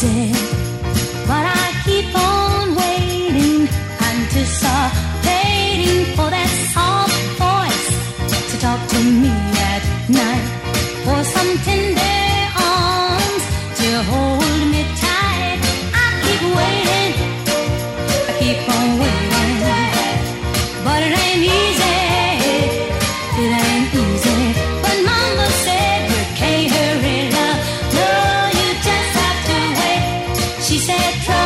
easy, but I keep on waiting, anticipating for that soft voice to talk to me at night, for some tender arms to hold me tight. I keep waiting, I keep on waiting, but it ain't easy, it ain't easy. But Mama said you can't hurry love, no, you just have to wait. She said